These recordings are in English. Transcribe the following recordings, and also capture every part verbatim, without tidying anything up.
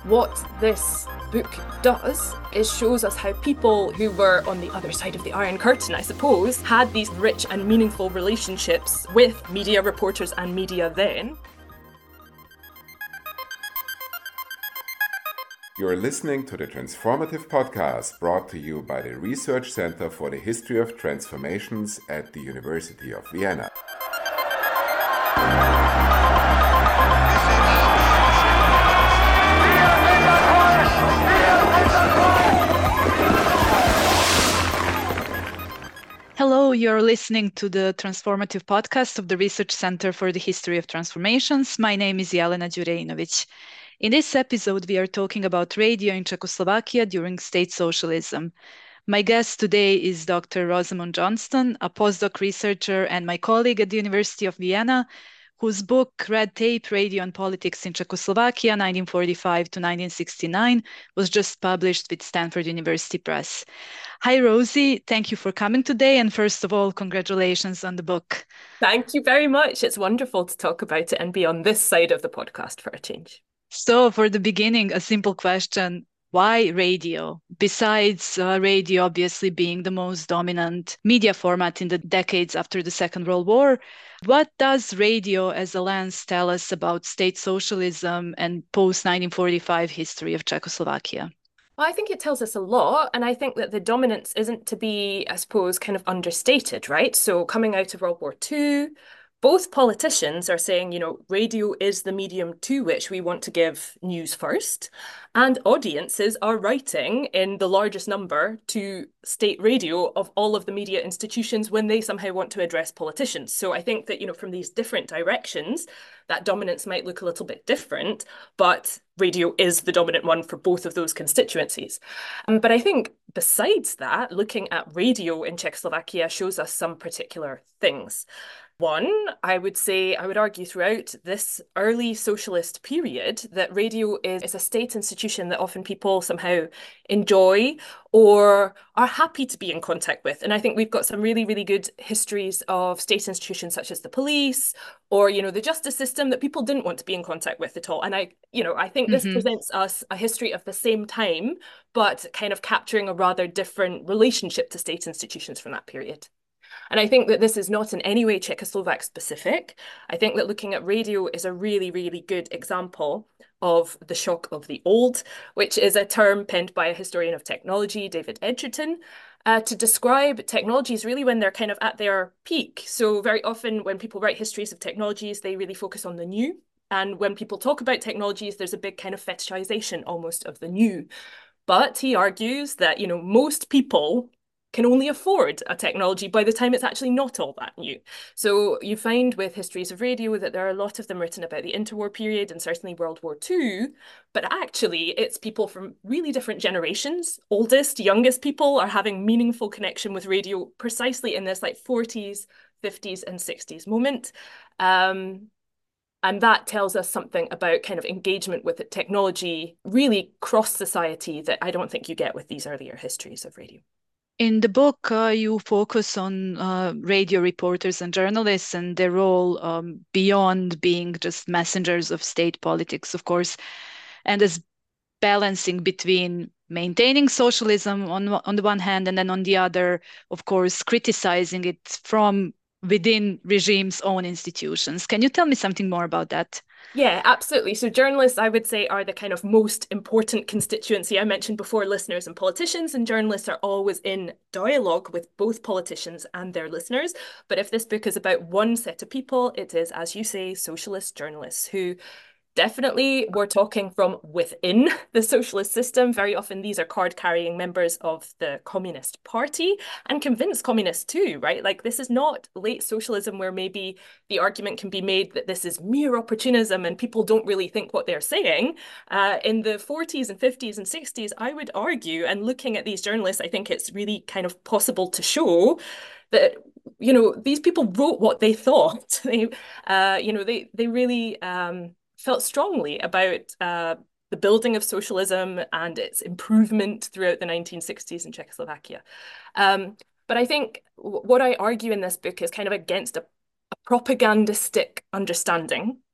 What this book does is shows us how people who were on the other side of the Iron Curtain, I suppose, had these rich and meaningful relationships with media reporters and media then. You're listening to the Transformative Podcast, brought to you by the Research Center for the History of Transformations at the University of Vienna. Hello, you're listening to the Transformative Podcast of the Research Center for the History of Transformations. My name is Jelena Đurejnović. In this episode, we are talking about radio in Czechoslovakia during state socialism. My guest today is Doctor Rosamund Johnston, a postdoc researcher and my colleague at the University of Vienna, whose book Red Tape, Radio and Politics in Czechoslovakia, nineteen forty-five to nineteen sixty-nine, was just published with Stanford University Press. Hi, Rosie. Thank you for coming today. And first of all, congratulations on the book. Thank you very much. It's wonderful to talk about it and be on this side of the podcast for a change. So for the beginning, a simple question. Why radio? Besides uh, radio obviously being the most dominant media format in the decades after the Second World War, what does radio as a lens tell us about state socialism and post nineteen forty-five history of Czechoslovakia? Well, I think it tells us a lot, and I think that the dominance isn't to be, I suppose, kind of understated, right? So coming out of World War Two, both politicians are saying, you know, radio is the medium to which we want to give news first. And audiences are writing in the largest number to state radio of all of the media institutions when they somehow want to address politicians. So I think that, you know, from these different directions, that dominance might look a little bit different, but radio is the dominant one for both of those constituencies. Um, but I think besides that, looking at radio in Czechoslovakia shows us some particular things. One, I would say, I would argue throughout this early socialist period that radio is, is a state institution that often people somehow enjoy or are happy to be in contact with. And I think we've got some really, really good histories of state institutions such as the police or, you know, the justice system that people didn't want to be in contact with at all. And I, you know, I think this mm-hmm. presents us a history of the same time, but kind of capturing a rather different relationship to state institutions from that period. And I think that this is not in any way Czechoslovak specific. I think that looking at radio is a really, really good example of the shock of the old, which is a term penned by a historian of technology, David Edgerton, uh, to describe technologies really when they're kind of at their peak. So very often when people write histories of technologies, they really focus on the new. And when people talk about technologies, there's a big kind of fetishization almost of the new. But he argues that, you know, most people can only afford a technology by the time it's actually not all that new. So you find with histories of radio that there are a lot of them written about the interwar period and certainly World War Two, but actually it's people from really different generations. Oldest, youngest people are having meaningful connection with radio precisely in this like forties, fifties and sixties moment. Um, And that tells us something about kind of engagement with technology really cross society that I don't think you get with these earlier histories of radio. In the book, uh, you focus on uh, radio reporters and journalists and their role um, beyond being just messengers of state politics, of course, and as balancing between maintaining socialism on, on the one hand, and then on the other, of course, criticizing it from within regime's own institutions. Can you tell me something more about that? Yeah, absolutely. So journalists, I would say, are the kind of most important constituency. I mentioned before listeners and politicians, and journalists are always in dialogue with both politicians and their listeners. But if this book is about one set of people, it is, as you say, socialist journalists who definitely we're talking from within the socialist system. Very often these are card-carrying members of the Communist Party and convinced communists too, right? Like this is not late socialism where maybe the argument can be made that this is mere opportunism and people don't really think what they're saying. Uh, in the forties and fifties and sixties, I would argue, and looking at these journalists, I think it's really kind of possible to show that, you know, these people wrote what they thought. They, uh, you know, they, they really... Um, felt strongly about uh, the building of socialism and its improvement throughout the nineteen sixties in Czechoslovakia. Um, but I think what I argue in this book is kind of against a, a propagandistic understanding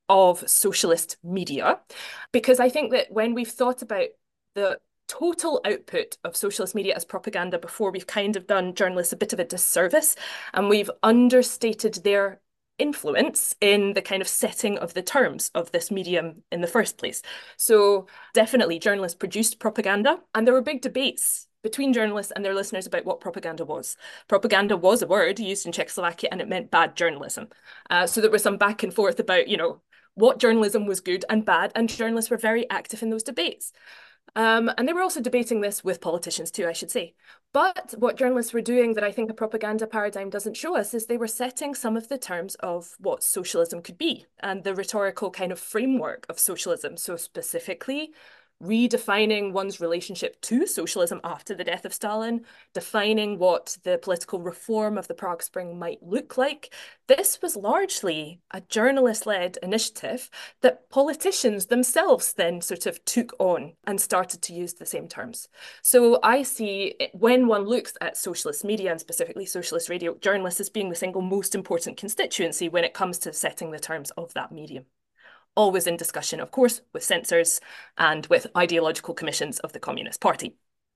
of socialist media, because I think that when we've thought about the total output of socialist media as propaganda before, we've kind of done journalists a bit of a disservice, and we've understated their influence in the kind of setting of the terms of this medium in the first place. So definitely journalists produced propaganda, and there were big debates between journalists and their listeners about what propaganda was. Propaganda was a word used in Czechoslovakia, and it meant bad journalism. Uh, so there was some back and forth about, you know, what journalism was good and bad, and journalists were very active in those debates. Um, and they were also debating this with politicians too, I should say. But what journalists were doing that I think a propaganda paradigm doesn't show us is they were setting some of the terms of what socialism could be and the rhetorical kind of framework of socialism. So specifically, redefining one's relationship to socialism after the death of Stalin, defining what the political reform of the Prague Spring might look like. This was largely a journalist-led initiative that politicians themselves then sort of took on and started to use the same terms. So I see when one looks at socialist media and specifically socialist radio, journalists as being the single most important constituency when it comes to setting the terms of that medium. Always in discussion, of course, with censors and with ideological commissions of the Communist Party.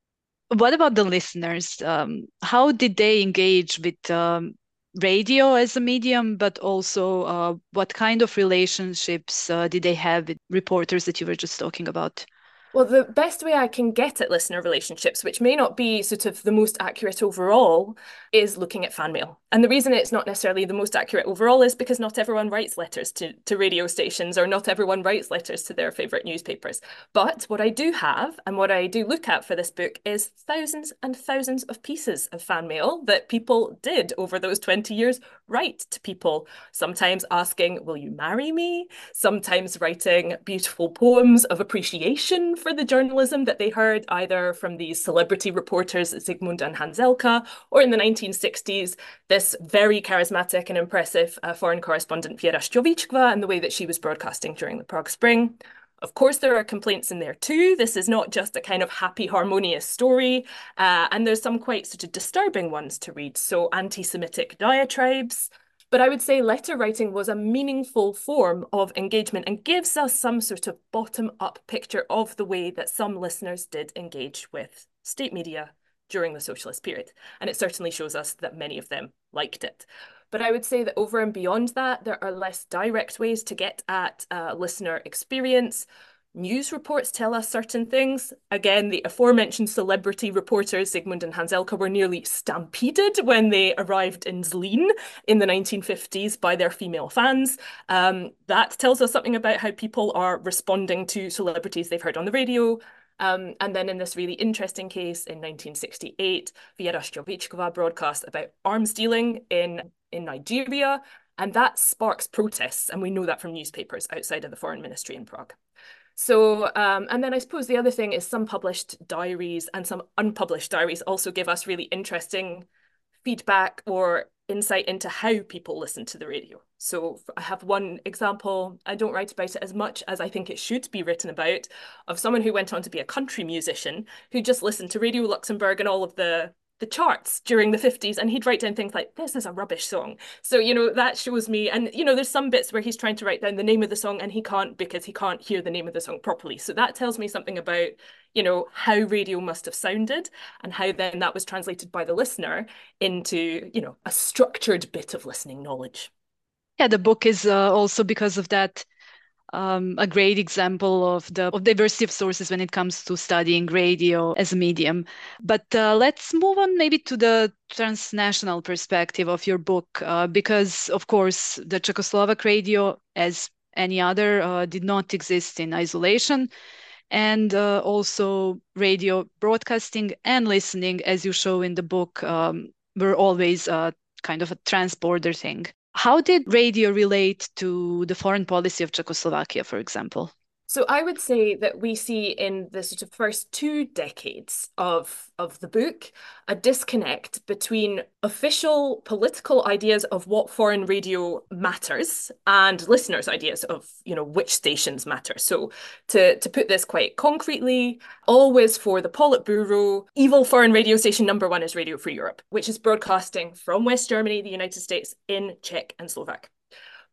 What about the listeners? Um, how did they engage with um, radio as a medium, but also uh, what kind of relationships uh, did they have with reporters that you were just talking about? Well, the best way I can get at listener relationships, which may not be sort of the most accurate overall, is looking at fan mail. And the reason it's not necessarily the most accurate overall is because not everyone writes letters to, to radio stations, or not everyone writes letters to their favourite newspapers. But what I do have and what I do look at for this book is thousands and thousands of pieces of fan mail that people did over those twenty years write to people, sometimes asking, will you marry me? Sometimes writing beautiful poems of appreciation for the journalism that they heard either from these celebrity reporters, Zygmunt and Hanzelka, or in the nineteen sixties, this very charismatic and impressive uh, foreign correspondent Věra Šťovíčková and the way that she was broadcasting during the Prague Spring. Of course, there are complaints in there too. This is not just a kind of happy, harmonious story. Uh, and there's some quite sort of disturbing ones to read. So anti-Semitic diatribes. But I would say letter writing was a meaningful form of engagement and gives us some sort of bottom-up picture of the way that some listeners did engage with state media during the socialist period. And it certainly shows us that many of them liked it. But I would say that over and beyond that, there are less direct ways to get at uh, listener experience. News reports tell us certain things. Again, the aforementioned celebrity reporters, Zygmunt and Hanzelka, were nearly stampeded when they arrived in Zlín in the nineteen fifties by their female fans. Um, that tells us something about how people are responding to celebrities they've heard on the radio. Um, and then in this really interesting case in nineteen sixty-eight, Věra Šťovíčková broadcast about arms dealing in, in Nigeria, and that sparks protests, and we know that from newspapers outside of the foreign ministry in Prague. So, um, and then I suppose the other thing is some published diaries and some unpublished diaries also give us really interesting feedback or insight into how people listen to the radio. So I have one example, I don't write about it as much as I think it should be written about, of someone who went on to be a country musician who just listened to Radio Luxembourg and all of the the charts during the fifties, and he'd write down things like, this is a rubbish song. So, you know, that shows me, and, you know, there's some bits where he's trying to write down the name of the song and he can't because he can't hear the name of the song properly. So that tells me something about, you know, how radio must have sounded and how then that was translated by the listener into, you know, a structured bit of listening knowledge. Yeah, the book is uh, also because of that Um, a great example of the of diversity of sources when it comes to studying radio as a medium. But uh, let's move on maybe to the transnational perspective of your book, uh, because of course the Czechoslovak radio, as any other, uh, did not exist in isolation. And uh, also radio broadcasting and listening, as you show in the book, um, were always uh, kind of a transborder thing. How did radio relate to the foreign policy of Czechoslovakia, for example? So I would say that we see in the sort of first two decades of, of the book a disconnect between official political ideas of what foreign radio matters and listeners' ideas of, you know, which stations matter. So to, to put this quite concretely, always for the Politburo, evil foreign radio station number one is Radio Free Europe, which is broadcasting from West Germany, the United States, in Czech and Slovak.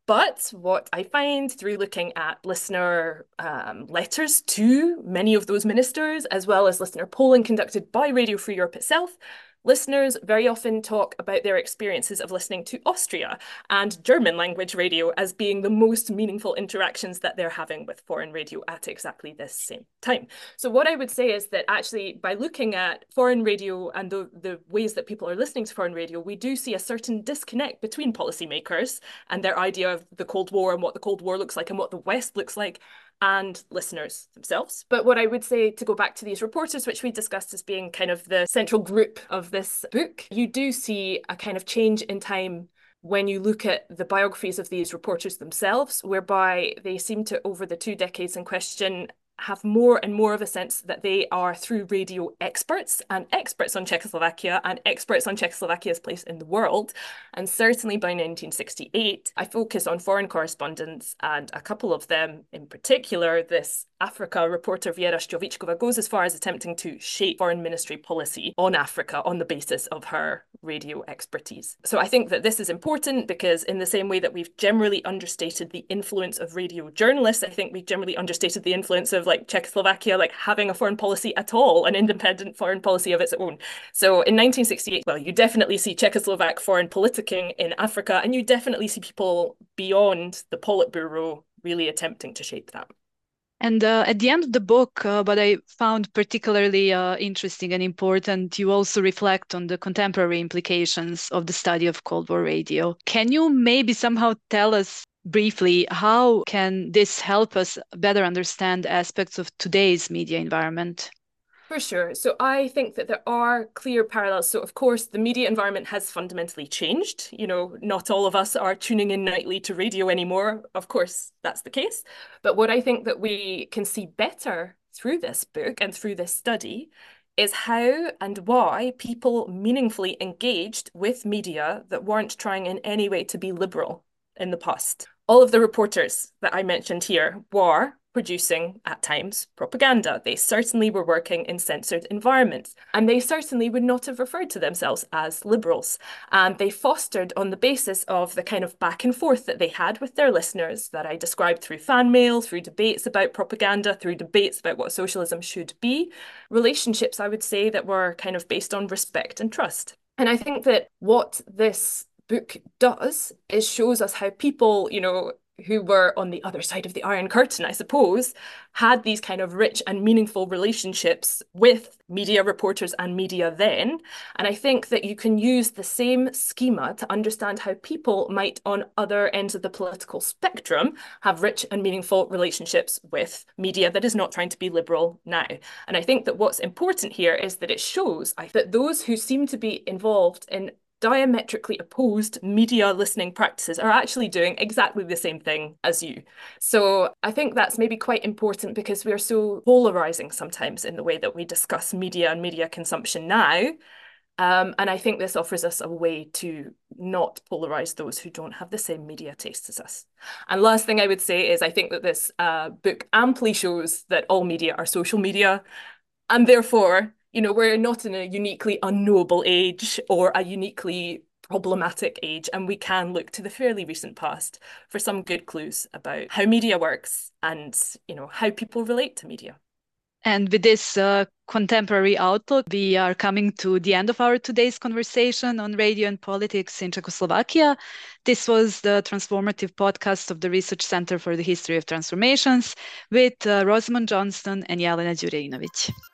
But what I find through looking at listener um, letters to many of those ministers, as well as listener polling conducted by Radio Free Europe itself, listeners very often talk about their experiences of listening to Austria and German language radio as being the most meaningful interactions that they're having with foreign radio at exactly this same time. So what I would say is that actually by looking at foreign radio and the, the ways that people are listening to foreign radio, we do see a certain disconnect between policymakers and their idea of the Cold War and what the Cold War looks like and what the West looks like, and listeners themselves. But what I would say, to go back to these reporters, which we discussed as being kind of the central group of this book, you do see a kind of change in time when you look at the biographies of these reporters themselves, whereby they seem to, over the two decades in question, have more and more of a sense that they are through radio experts and experts on Czechoslovakia and experts on Czechoslovakia's place in the world. And certainly by nineteen sixty-eight, I focus on foreign correspondents, and a couple of them in particular, this Africa reporter Věra Šťovíčková goes as far as attempting to shape foreign ministry policy on Africa on the basis of her radio expertise. So I think that this is important because in the same way that we've generally understated the influence of radio journalists, I think we've generally understated the influence of like Czechoslovakia, like having a foreign policy at all, an independent foreign policy of its own. So in nineteen sixty-eight, well, you definitely see Czechoslovak foreign politicking in Africa, and you definitely see people beyond the Politburo really attempting to shape that. And uh, at the end of the book, uh, what I found particularly uh, interesting and important, you also reflect on the contemporary implications of the study of Cold War radio. Can you maybe somehow tell us briefly how can this help us better understand aspects of today's media environment? For sure. So I think that there are clear parallels. So of course, the media environment has fundamentally changed. You know, not all of us are tuning in nightly to radio anymore. Of course, that's the case. But what I think that we can see better through this book and through this study is how and why people meaningfully engaged with media that weren't trying in any way to be liberal in the past. All of the reporters that I mentioned here were producing, at times, propaganda. They certainly were working in censored environments, and they certainly would not have referred to themselves as liberals. And they fostered on the basis of the kind of back and forth that they had with their listeners that I described through fan mail, through debates about propaganda, through debates about what socialism should be, relationships, I would say, that were kind of based on respect and trust. And I think that what this book does is shows us how people, you know, who were on the other side of the Iron Curtain, I suppose, had these kind of rich and meaningful relationships with media reporters and media then. And I think that you can use the same schema to understand how people might, on other ends of the political spectrum, have rich and meaningful relationships with media that is not trying to be liberal now. And I think that what's important here is that it shows that those who seem to be involved in diametrically opposed media listening practices are actually doing exactly the same thing as you. So I think that's maybe quite important because we are so polarizing sometimes in the way that we discuss media and media consumption now. Um, and I think this offers us a way to not polarize those who don't have the same media tastes as us. And last thing I would say is I think that this uh, book amply shows that all media are social media, and therefore, you know, we're not in a uniquely unknowable age or a uniquely problematic age, and we can look to the fairly recent past for some good clues about how media works and, you know, how people relate to media. And with this uh, contemporary outlook, we are coming to the end of our today's conversation on radio and politics in Czechoslovakia. This was the transformative podcast of the Research Center for the History of Transformations with uh, Rosamund Johnston and Jelena Đurejnović.